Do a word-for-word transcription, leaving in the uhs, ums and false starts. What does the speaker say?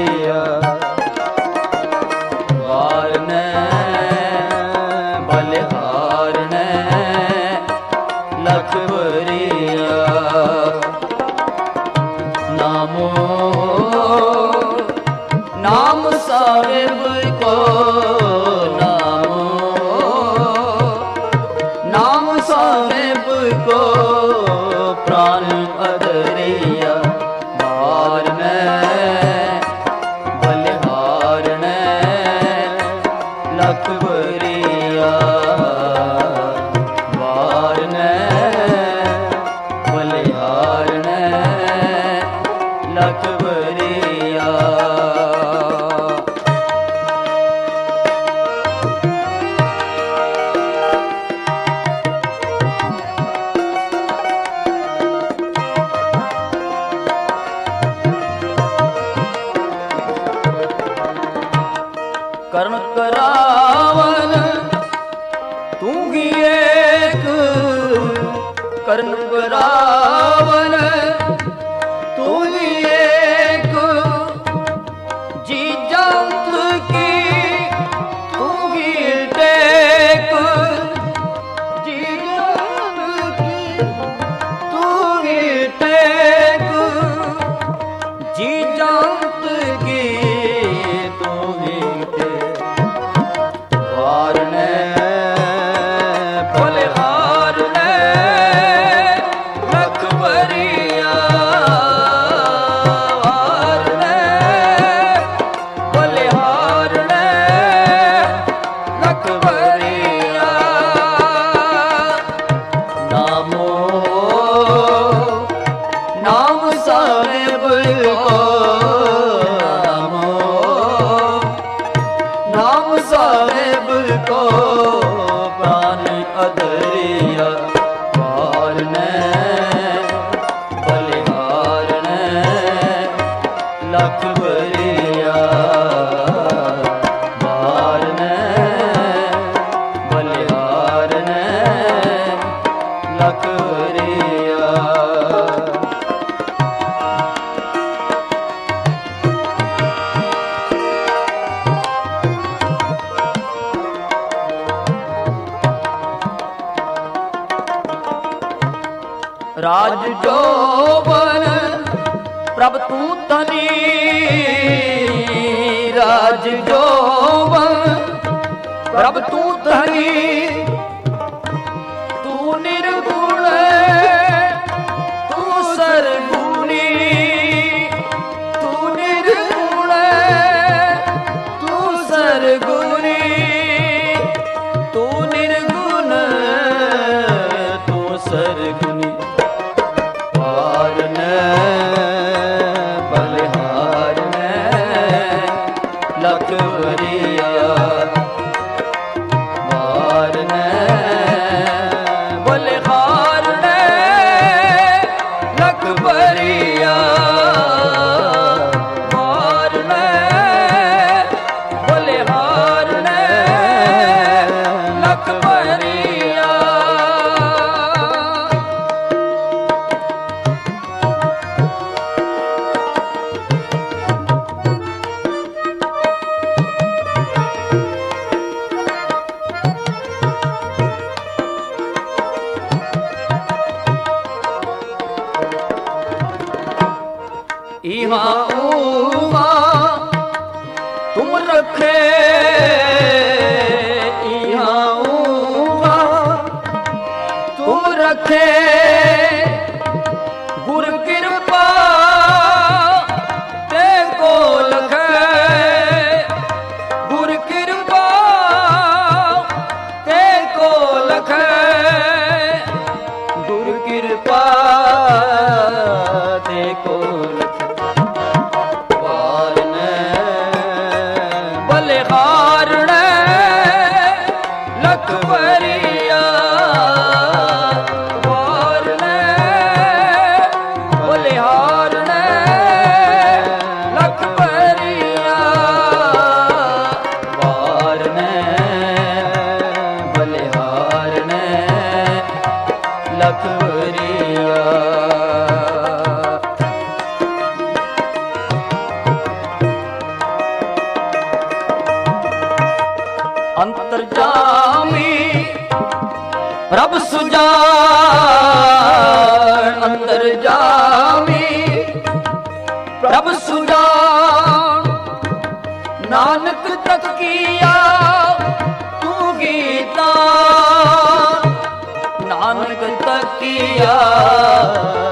ਭਰੀਆ ਵਾਰਨੈ ਬਲਿਹਾਰਨੈ ਲਖ ਭਰੀਆ ਨਾਮੋ ਨਾਮ ਸਾਹਿਬ ਕੋ ਨਾਮੋ ਨਾਮ ਸਾਹਿਬ ਕੋ ਪ੍ਰਾਨ ਅਦਰਿਆ ਵਾਰਨੈ ਬਲਿਹਾਰਨੈ ਲਖ ਭਰੀਆ ਵਾਰਨੈ ਬਲਿਹਾਰਨੈ ਲਖ ਭਰੀਆ ਕਰਨ ਕਰਾਵਨ ਤੂੰ ਹੀ ਏਕ ਕਰਨ ਕਰਾਵਨ ਤੂੰ ਹੀ ਏਕ ਜੀ ਜੰਤ ਕੀ ਤੂੰ ਹੀ ਟੇਕ ਜੀ ਜੰਤ ਕੀ ਤੂੰ ਹੀ ਟੇਕ ਜੀ ਜੰਤ ਕੀ ਤੂੰ ਹੀ ਵਾਰਨੈ ਬਲਿਹਾਰਨੈ ਲਖ ਭਰੀਆ ਵਾਰਨੈ ਬਲਿਹਾਰਨੈ ਲਖ ਭਰੀਆ ਨਾਮੋ ਨਾਮ ਸਾਹਿਬ ਕੋ ਨਾਮ ਸਾਹਿਬ ਕੋ ਪ੍ਰਾਨ ਅਦਰਿਆ ਵਾਰਨੈ ਬਲਿਹਾਰਨੈ ਲਖ ਭਰੀਆ ਵਾਰਨੈ ਬਲਿਹਾਰਨੈ ਲਖ ਭਰੀਆ ਰਾਜ ਜੋਬਨ ਪ੍ਰਭ ਤੂੰ ਧਨੀ ਰਾਜ ਜੋਬਨ ਪ੍ਰਭ ਤੂੰ ਧਨੀ ਤੂੰ ਨਿਰਗੁਣ ਤੂੰ ਸਰਗੁਣੀ ਤੂੰ ਨਿਰਗੁਣ ਤੂੰ ਸਰਗੁਣੀ ਤੂੰ ਨਿਰਗੁਣ ਤੂੰ ਸਰਗੁਣੀ ਵਾਰਨੈ ਬਲਿਹਾਰਨੈ ਲਖ ਭਰੀਆ ਵਾਰਨੈ ਬਲਿਹਾਰਨੈ ਲਖ ਭਰੀਆ ਵਾਰਨੈ ਬਲਿਹਾਰਨੈ ਲਖ ਭਰੀਆ इहाँ उहाँ तुम रखे इहाँ उहाँ तुम रखे गुर कृपा ते को लखे गुर कृपा ते को लखे गुर कृपा ते को बलिहारनੈ ਲਖ ਭਰੀਆ ਵਾਰਨੈ ਅੰਤਰਜਾਮੀ ਪ੍ਰਭ ਸੁਜਾਨ ਅੰਤਰਜਾਮੀ ਪ੍ਰਭ ਸੁਜਾਨ ਨਾਨਕ ਤਕੀਆ ਤੂੰ ਗੀਤਾ ਨਾਨਕ ਤਕੀਆ